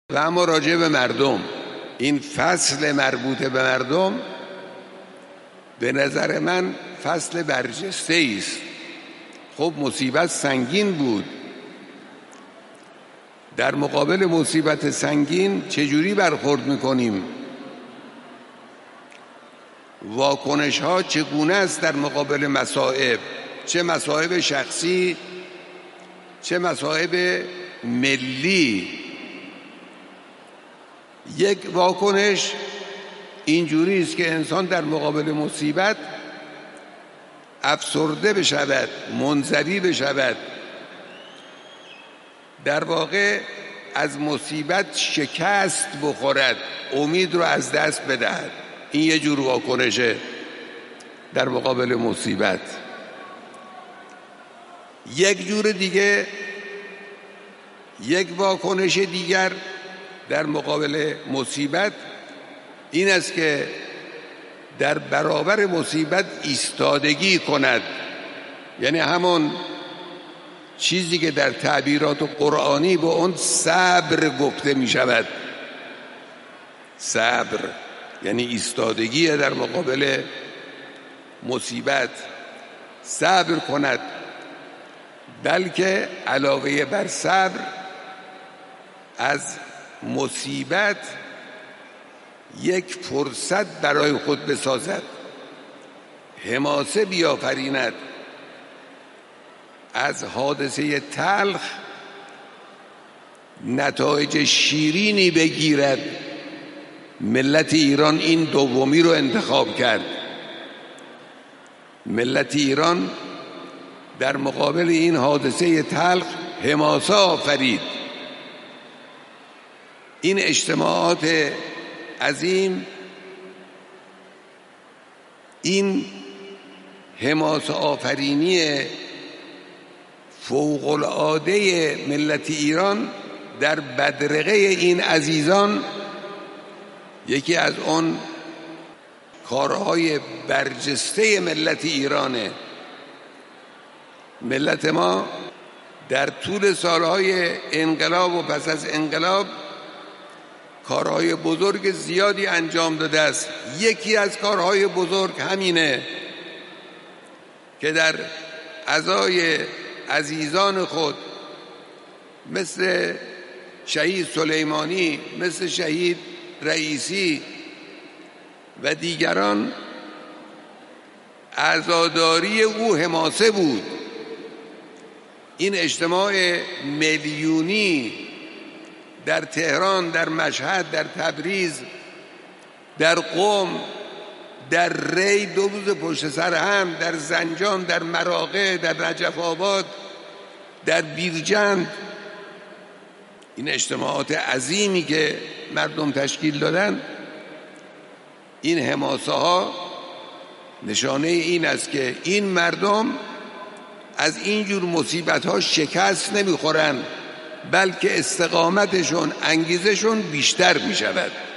و اما راجع به مردم، این فصل مربوط به مردم به نظر من فصل برجسته است. خب مصیبت سنگین بود، در مقابل مصیبت سنگین چجوری برخورد میکنیم؟ واکنش ها چگونه است در مقابل مصائب، چه مصائب شخصی چه مصائب ملی؟ یک واکنش اینجوری است که انسان در مقابل مصیبت افسرده بشود، منزوی بشود، در واقع از مصیبت شکست بخورد، امید رو از دست بدهد. این یه جور واکنشه در مقابل مصیبت. یک جور دیگه، یک واکنش دیگر در مقابل مصیبت این است که در برابر مصیبت ایستادگی کند، یعنی همون چیزی که در تعبیرات قرآنی به اون صبر گفته می شود. صبر یعنی ایستادگی در مقابل مصیبت، صبر کند، بلکه علاوه بر صبر از مصیبت یک فرصت برای خود بسازد، حماسه بیافریند، از حادثه تلخ نتایج شیرینی بگیرد. ملت ایران این دومی رو انتخاب کرد. ملت ایران در مقابل این حادثه تلخ حماسه آفرید. این اجتماعات عظیم، این حماسه آفرینی فوق العاده ملت ایران در بدرقه این عزیزان یکی از اون کارهای برجسته ملت ایرانه. ملت ما در طول سالهای انقلاب و پس از انقلاب کارهای بزرگ زیادی انجام داده است. یکی از کارهای بزرگ همینه که در عزای عزیزان خود مثل شهید سلیمانی، مثل شهید رئیسی و دیگران عزاداری او حماسه بود. این اجتماع میلیونی در تهران، در مشهد، در تبریز، در قم، در ری 2 روز پشت سر هم، در زنجان، در مراغه، در نجف آباد، در بیرجند، این اجتماعات عظیمی که مردم تشکیل دادن، این حماسه ها نشانه این است که این مردم از اینجور مصیبت ها شکست نمیخورن، بلکه استقامتشون، انگیزشون بیشتر می شود.